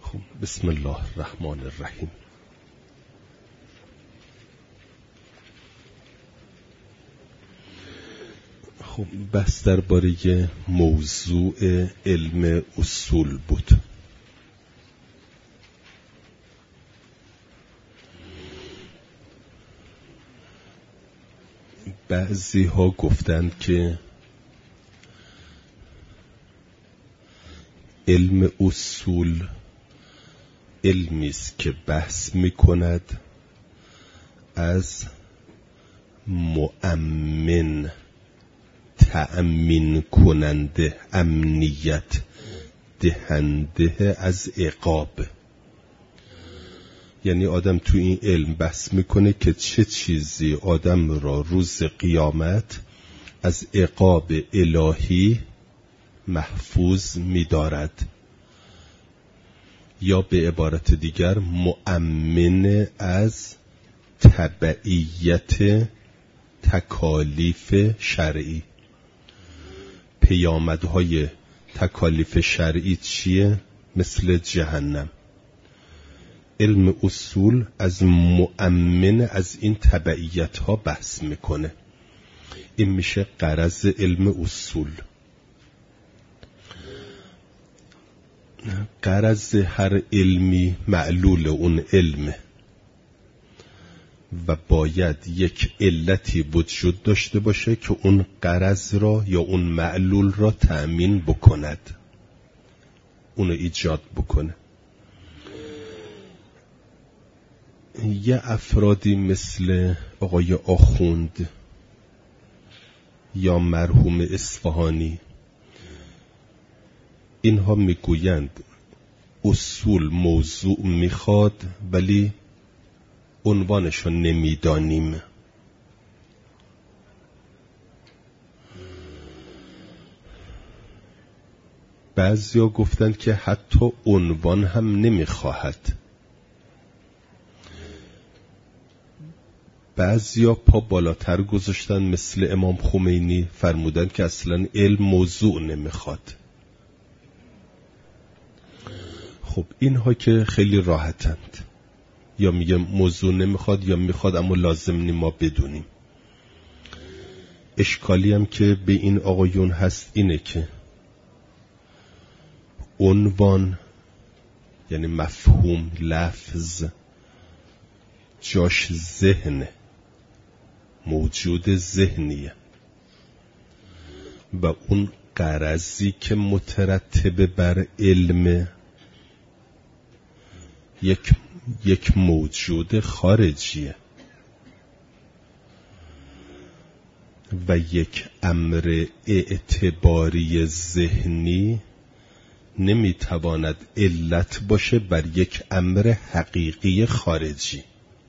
خب بسم الله الرحمن الرحیم. خب بحث درباره موضوع علم اصول بود. بعضی ها گفتند که علم اصول علمی است که بحث می‌کند از مؤمن، تأمین کننده، امنیت دهنده از عقاب. یعنی آدم تو این علم بحث میکنه که چه چیزی آدم را روز قیامت از عقاب الهی محفوظ می‌دارد، یا به عبارت دیگر مؤمن از تبعیت تکالیف شرعی. پیامدهای تکالیف شرعی چیه؟ مثل جهنم. علم اصول از مؤمن از این تبعیت ها بحث میکنه. این میشه غرض علم اصول. غرض هر علمی معلول اون علمه و باید یک علتی وجود داشته باشه که اون غرض را یا اون معلول را تأمین بکند، اونو ایجاد بکنه. یه افرادی مثل آقای آخوند یا مرحوم اصفهانی، اینها میگویند اصول موضوع میخواد ولی عنوانشو نمیدانیم. بعضیا گفتند که حتی عنوان هم نمیخواهد. بعضیا پا بالاتر گذاشتن، مثل امام خمینی فرمودن که اصلا علم موضوع نمیخواد. خب اینها که خیلی راحتند، یا میگه موضوع نمیخواد یا میخواد اما لازم نی ما بدونیم. اشکالی هم که به این آقایون هست اینه که عنوان یعنی مفهوم، لفظ جاش ذهنه، موجود ذهنیه و اون غرضی که مترتب بر علم یک موجود خارجیه و یک امر اعتباری ذهنی نمیتواند علت باشه بر یک امر حقیقی خارجی.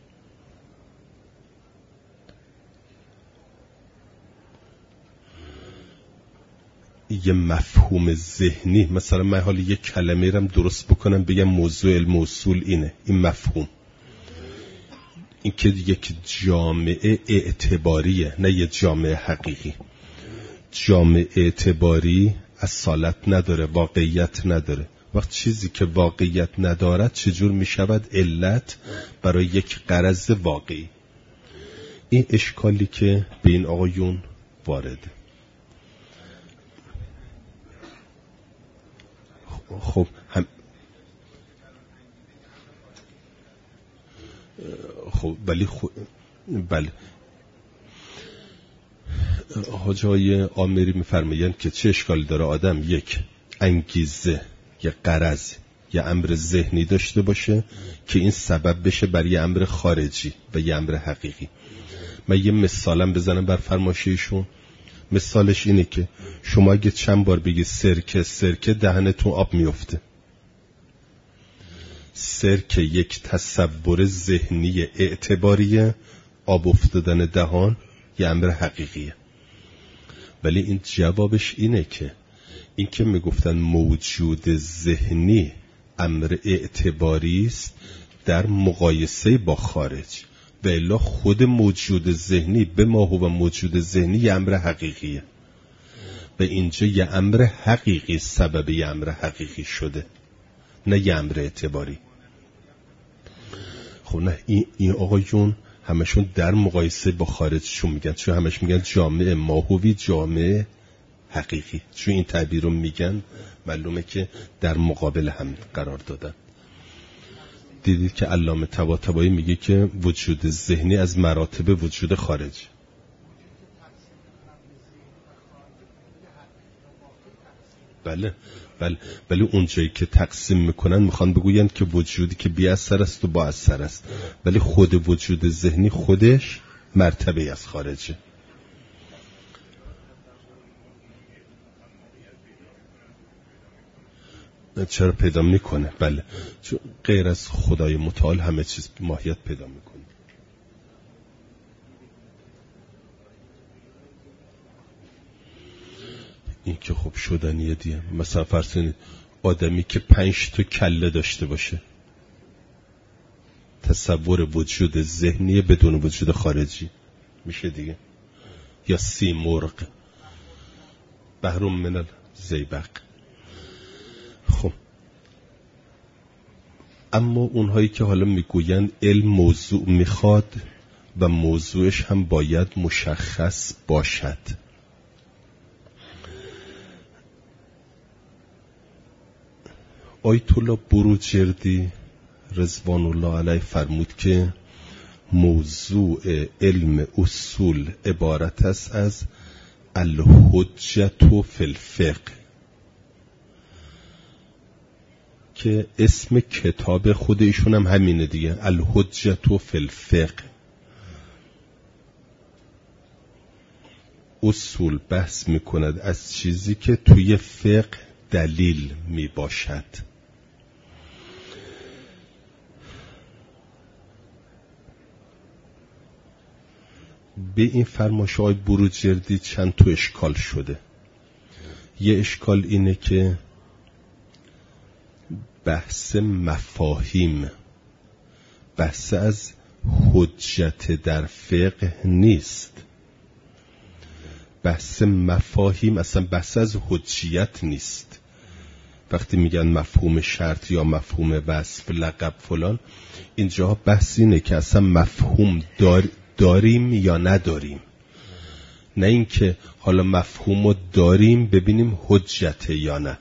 یه مفهوم ذهنی، مثلا من حالا یک کلمه رم درست بکنم بگم موضوع علم اصول اینه، این مفهوم، این که یک جامعه اعتباریه نه یه جامعه حقیقی. جامعه اعتباری اصالت نداره، واقعیت نداره. وقت چیزی که واقعیت ندارد چجور می شود علت برای یک غرض واقعی؟ این اشکالی که به این آقایون وارده. خب بله حاجای آمری میفرمایند که چه اشکالی داره آدم یک انگیزه، یک غرض، یک امر ذهنی داشته باشه که این سبب بشه برای امر خارجی و یه امر حقیقی. من یه مثالم بزنم بر فرمایششون. مثالش اینه که شما اگه چند بار بگی سرکه دهنتون آب میفته. سرکه یک تصور ذهنی اعتباریه، آب افتادن دهان یه امر حقیقیه. ولی این جوابش اینه که این که میگفتن موجود ذهنی امر اعتباری است در مقایسه با خارج، و الا خود موجود ذهنی به ما هو موجود ذهنی یه امر حقیقیه و اینجا یه امر حقیقی سبب یه امر حقیقی شده. نه یه امر اعتباری. خب نه این آقایون همشون در مقایسه با خارجشون میگن، چون همش میگن جامعه ماهوی، جامعه حقیقی، چون این تعبیر رو میگن معلومه که در مقابل هم قرار دادن. دیدید که علامه طباطبایی میگه که وجود ذهنی از مراتب وجود خارج. بله ولی اونجایی که تقسیم میکنن میخوان بگوین که وجودی که بی اثر است و با اثر است، ولی خود وجود ذهنی خودش مرتبه از خارجه. چرا پیدا میکنه؟ بله، چون غیر از خدای متعال همه چیز ماهیت پیدا میکنه. این که خب شدنیه دیگه. مثلا فرض کنید آدمی که 5 تا کله داشته باشه، تصور وجود ذهنی بدون وجود خارجی میشه دیگه. یا سیمرغ، بهرم من الزیبق. خب اما اونهایی که حالا میگویند علم موضوع میخواد و موضوعش هم باید مشخص باشد، آیت الله بروجردی رضوان الله علیه فرمود که موضوع علم اصول عبارت است از الحجة فی الفقه، که اسم کتاب خود ایشون هم همینه دیگه، الحجة فی الفقه. اصول بحث میکند از چیزی که توی فقه دلیل میباشد. به این فرمایش آقای بروجردی چند تا اشکال شده. یه اشکال اینه که بحث مفاهیم بحث از حجت در فقه نیست. بحث مفاهیم اصلا بحث از حجیت نیست. وقتی میگن مفهوم شرط یا مفهوم وصف لقب فلان، اینجا بحث اینه که اصلا مفهوم داریم یا نداریم، نه اینکه حالا مفهوم رو داریم ببینیم حجته یا نه.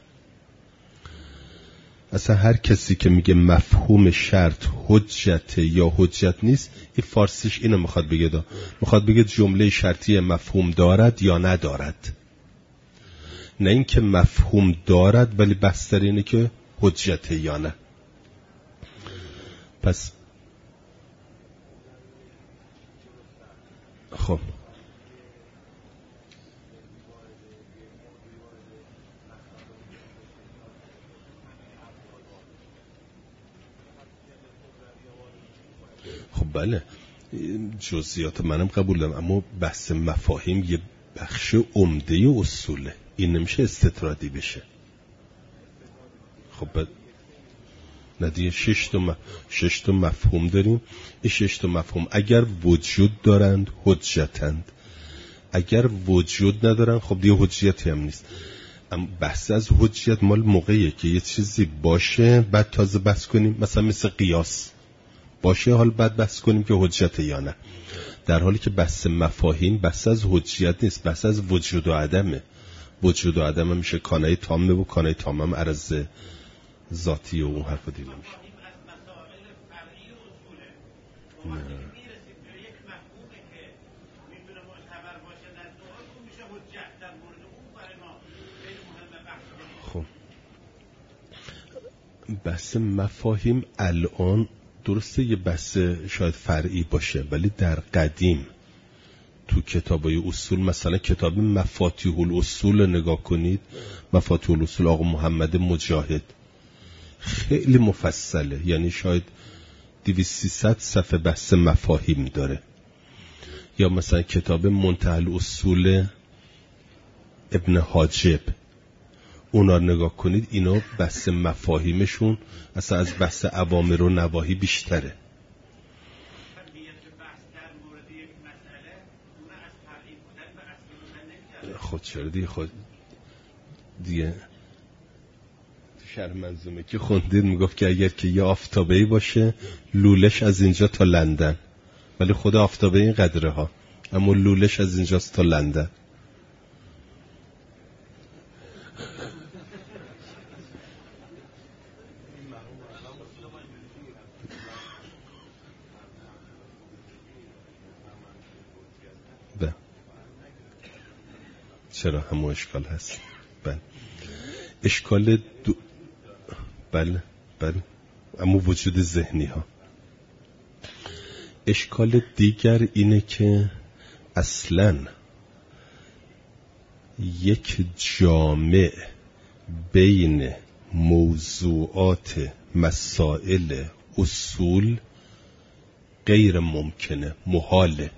اصلا هر کسی که میگه مفهوم شرط حجته یا حجت نیست، این فارسیش اینو میخواد بگه، میخواد بگه جمله شرطی مفهوم دارد یا ندارد، نه اینکه مفهوم دارد ولی بحث در اینه که حجته یا نه. پس خب بله جزئیات منم قبول دارم، اما بحث مفاهیم یه بخش عمده اصوله، این نمیشه استطرادی بشه. خب ندیه 6 تا مفهوم داریم. این 6 تا مفهوم اگر وجود دارند حجتند، اگر وجود ندارن خب دیگه حجیتی هم نیست. اما بحث از حجیت مال موقعیه که یه چیزی باشه بعد تازه بحث کنیم، مثلا مثل قیاس باشه حال بعد بحث کنیم که حجت یا نه، در حالی که بحث مفاهیم بحث از حجیت نیست، بحث از وجود و عدمه. وجود و عدم میشه کانای تامه و کانای تامه هم عرض ذاتی و اون حرف دیگه میشه. خب بحث مفاهیم الان درسته یه بحث شاید فرعی باشه، ولی در قدیم تو کتابای اصول، مثلا کتاب مفاتیح الاصول نگاه کنید، مفاتیح الاصول آقا محمد مجاهد خیلی مفصله، یعنی شاید 200-300 صفحه بحث مفاهیم داره. یا مثلا کتاب منتهی الاصول ابن حاجب، اونا نگاه کنید، اینا بحث مفاهیمشون اصلا از بحث اوامر و نواهی بیشتره. خود چرا دیگه خود دیگه شرح منظومه که خوندید میگفت که اگر که یه آفتابه‌ای باشه لولش از اینجا تا لندن، ولی خود آفتابه این قدره ها، اما لولش از اینجاست تا لندن. چرا همون اشکال هست؟ بله اشکال بله اما وجود ذهنی ها. اشکال دیگر اینه که اصلاً یک جامع بین موضوعات مسائل اصول غیر ممکنه، محاله،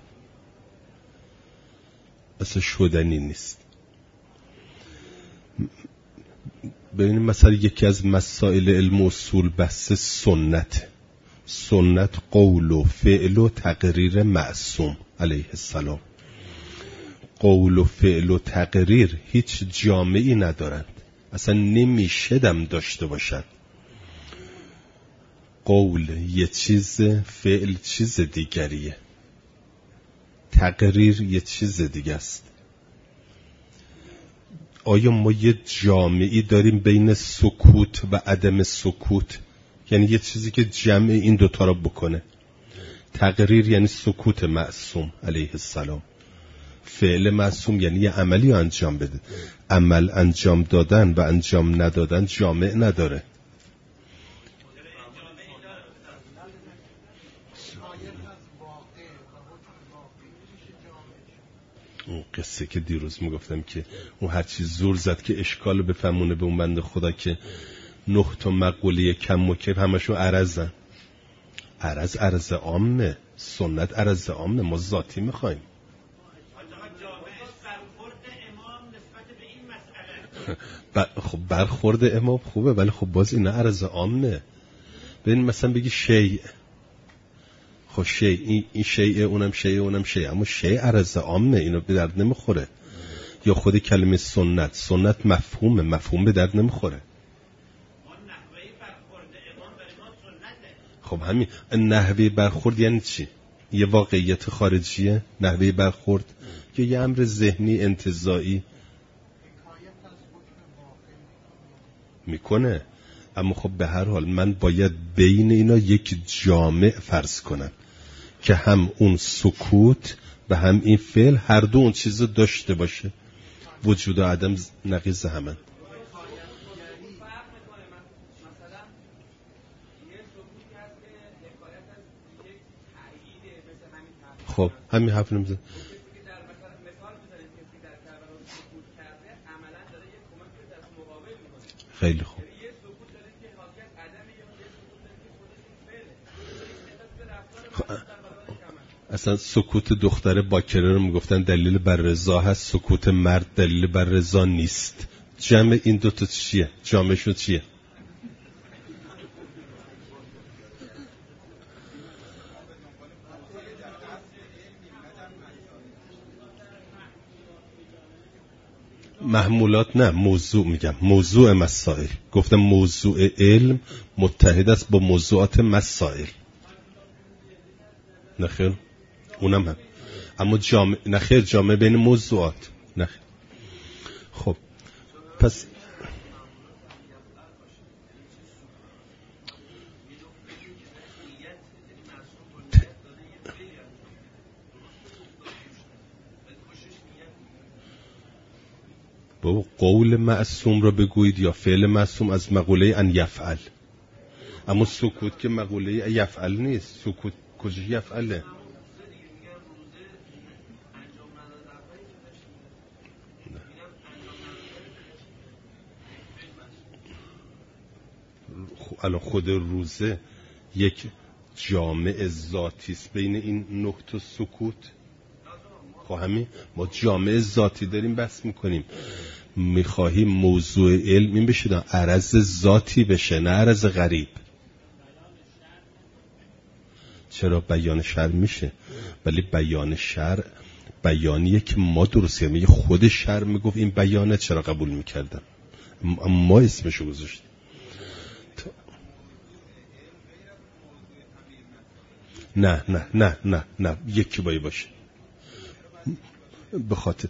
اصلا شدنی نیست. ببینید مثلا یکی از مسائل علم اصول بحث سنت قول و فعل و تقریر معصوم علیه السلام. قول و فعل و تقریر هیچ جامعی ندارند، اصلا نمیشه دم داشته باشد. قول یه چیز، فعل چیز دیگریه، تقریر یه چیز دیگه است. آیا ما یه جامعی داریم بین سکوت و عدم سکوت؟ یعنی یه چیزی که جمع این دوتا را بکنه. تقریر یعنی سکوت معصوم علیه السلام. فعل معصوم یعنی یه عملی انجام بده. عمل انجام دادن و انجام ندادن جامع نداره. اون قصه که دیروز میگفتم که اون هر چیز زور زد که اشکال بفهمونه به اون بنده خدا که 9 تا مقوله کم و کیف همشون عرضن. عرض عامه، سنت عرض عامه، ما ذاتی میخوایم. خب برخورد امام خوبه، ولی خب باز اینا عرض عامه. ببین مثلا بگی شیء، خب شیء این شیء، اونم شیء، اما شیء عرض عامه، اینو به درد نمیخوره. یا خود کلمه سنت مفهوم به درد نمیخوره. خب همین نحوه برخورد یعنی چی؟ یه واقعیت خارجیه نحوه برخورد که یه امر ذهنی انتزاعی میکنه. اما خب به هر حال من باید بین اینا یک جامع فرض کنم که هم اون سکوت و هم این فعل هر دو اون چیز داشته باشه. وجود و عدم نقیض همن. خب همین حرف نمیزن. خیلی خوب. اصلا سکوت دختر باکره رو میگفتن دلیل بر رضا هست، سکوت مرد دلیل بر رضا نیست. جمع این دوتا چیه؟ جامعشون چیه؟ محمولات نه، موضوع میگم، موضوع مسائل. گفتم موضوع علم متحد است با موضوعات مسائل. نخیر اونم هم، اما جامع نخیر، جامع بین موضوعات نخیر. خب پس با قول معصوم را بگویید یا فعل معصوم از مقوله ان یفعل. اما سکوت که مقوله یفعل نیست. سکوت کجا یفعله؟ الان خود روزه یک جامع ذاتی است بین این نقطه سکوت. خب همین ما جامع ذاتی داریم بحث میکنیم. میخواهیم موضوع علم این بشه عرض ذاتی بشه، نه عرض غریب. چرا بیان شرع میشه، ولی بیان شرع بیانیه که ما درست کردیم. خود شرع میگفت این بیانه، چرا قبول میکردم؟ ما اسمشو گذاشتیم. نه یکی باید باشه. به خاطر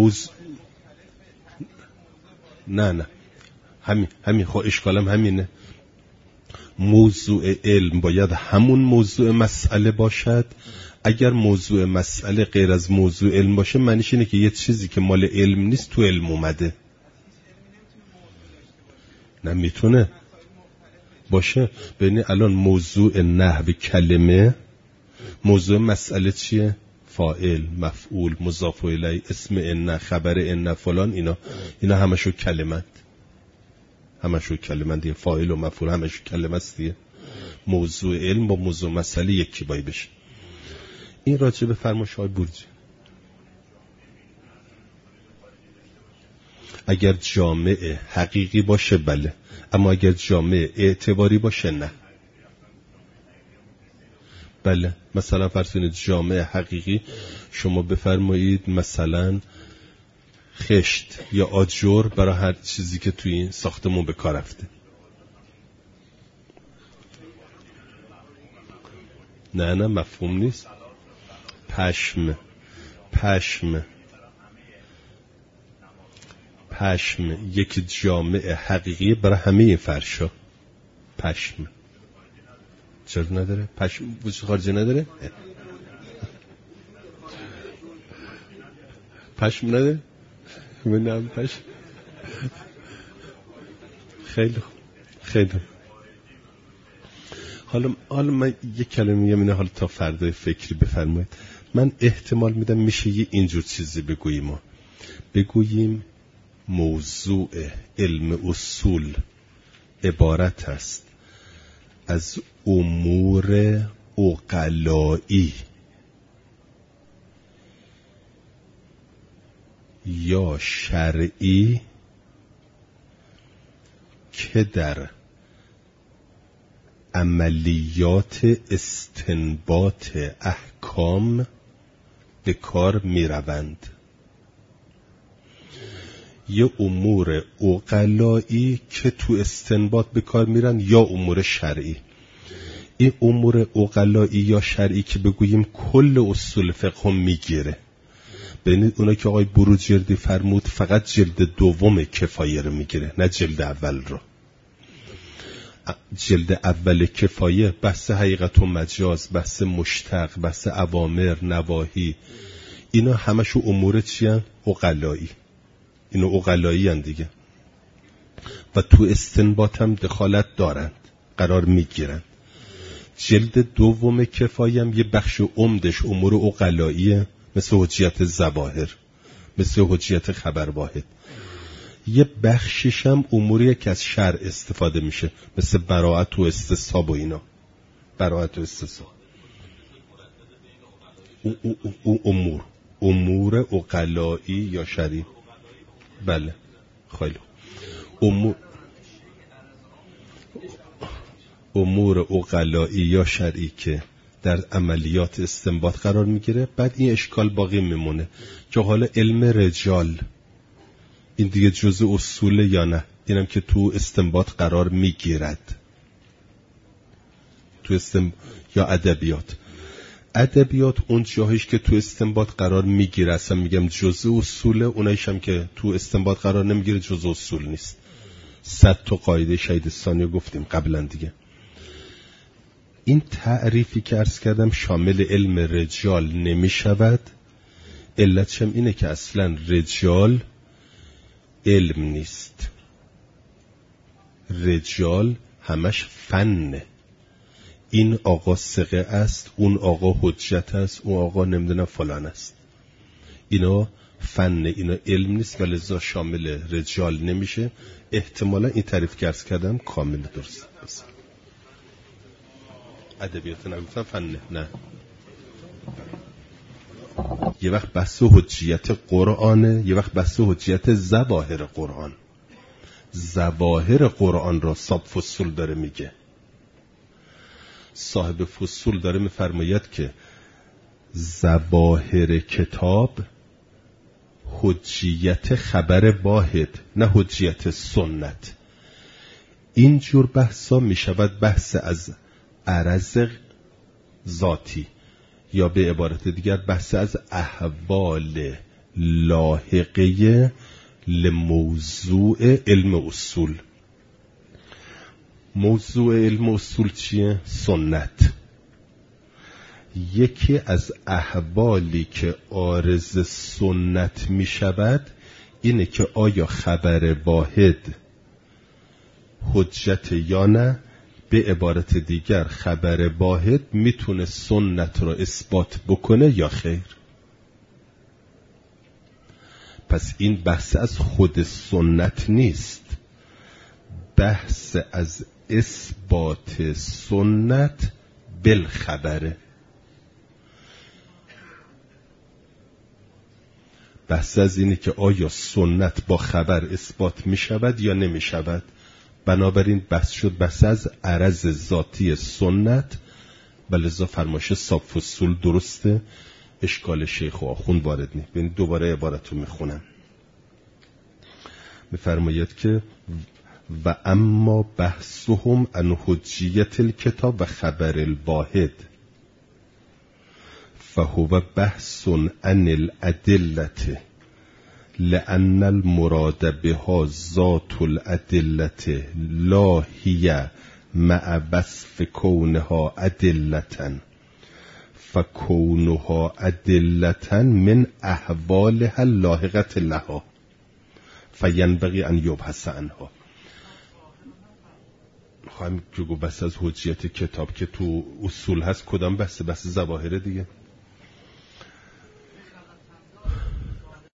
نه همین خب اشکالم همینه. موضوع علم باید همون موضوع مسئله باشد. اگر موضوع مسئله غیر از موضوع علم باشه معنیش اینه که یه چیزی که مال علم نیست تو علم اومده. نه میتونه باشه. ببینید الان موضوع نحو کلمه، موضوع مسئله چیه؟ فاعل، مفعول، مضاف الیه، اسم ان، خبر ان، فلان. اینا همشو کلمات، همشو کلمات دیگه. فاعل و مفعول همشو کلمه است دیگه. موضوع علم با موضوع مسئله یکی باید بشه. این راجع به فرمایش های برجی. اگر جامعه حقیقی باشه بله، اما اگر جامعه اعتباری باشه نه. بله مثلا فرض کنید جامعه حقیقی شما بفرمایید مثلا خشت یا آجر برای هر چیزی که توی این ساختمون به کار رفته. نه مفهوم نیست. پشم یک جامعه حقیقی برای همه این فرشا. پشم چرا نداره؟ پشم وجود خارجی نداره؟ پشم نداره؟ من پشم. خیلی حالا من یک کلمه میگم اینه، حالا تا فردای فکری بفرمایید. من احتمال میدم میشه یه اینجور چیزی بگوییم موضوع علم اصول عبارت است از امور عقلایی یا شرعی که در عملیات استنباط احکام به کار می روند. یه امور عقلایی که تو استنباط به کار میرن یا امور شرعی. این امور عقلایی یا شرعی که بگوییم کل اصول فقه هم میگیره. ببینید اونا که آقای بروجردی فرمود فقط جلد دوم کفایه رو میگیره، نه جلد اول رو. جلد اول کفایه بحث حقیقت و مجاز، بحث مشتق، بحث اوامر، نواهی، اینا همشو امور چی هن؟ عقلایی. اینا عقلایی هن دیگه و تو استنباط هم دخالت دارند، قرار میگیرند. جلد دوم کفایه هم یه بخش عمدش امور عقلاییه، مثل حجیت ظواهر، مثل حجیت خبر واحد. یه بخشش هم اموریه که از شرع استفاده میشه، مثل براءت و استصحاب و اینا. براءت و استصحاب امور عقلایی یا شرعی. بله خیلی امور عقلایی یا شرعی که در عملیات استنباط قرار میگیره. بعد این اشکال باقی میمونه که حالا علم رجال این دیگه جزء اصول یا نه. اینم که تو استنباط قرار میگیرد، تو یا ادبیات اون جاهایش که تو استنباط قرار میگیره اصلا میگم جزء اصوله، اونایش هم که تو استنباط قرار نمیگیره جزء اصول نیست. 100 تا قاعده شهیدستانی رو گفتیم قبلا دیگه. این تعریفی که عرض کردم شامل علم رجال نمیشود. علتش هم اینه که اصلا رجال علم نیست. رجال همش فنه. این آقا ثقه است، اون آقا حجت است، اون آقا نمیدونم فلان است. اینا فنه، اینا علم نیست و لذا شامل رجال نمیشه. احتمالا این تعریف که عرض کردم کامل درست است. ادبیات نگفتم فنه، نه. یه وقت بحث حجیت قرآنه، یه وقت بحث حجیت ظواهر قرآن. ظواهر قرآن را صاحب فصول داره میگه. صاحب فصول داره میفرماید که ظواهر کتاب حجیت خبر واحد، نه حجیت سنت. اینجور بحثا میشود بحث از عرض ذاتی، یا به عبارت دیگر بحث از احوال لاحقه لموضوع علم اصول. موضوع علم اصول چیه؟ سنت. یکی از احوالی که عارض سنت می شود اینه که آیا خبر واحد حجت یا نه. به عبارت دیگر خبر واحد میتونه سنت را اثبات بکنه یا خیر. پس این بحث از خود سنت نیست، بحث از اثبات سنت بالخبره. بحث از اینه که آیا سنت با خبر اثبات می شود یا نمی شود. بنابراین بحث شد بحث از عرض ذاتی سنت، ولذا فرمایش صاف اصول درسته، اشکال شیخ و آخوند وارد نیست. ببین دوباره عبارتو میخونم. میفرماید که و اما بحثهم عن حجیت الکتاب و خبر الواحد فهو بحث عن الادلة لأن المراد بها ذات الأدلة لا هي مع وصف كونها أدلة فكونها أدلة من أحوالها اللاحقة لها فينبغي أن يبحث عنها. خواهیم که بحث از حجیت کتاب که تو اصول هست کدام بحث ظواهر دیگه.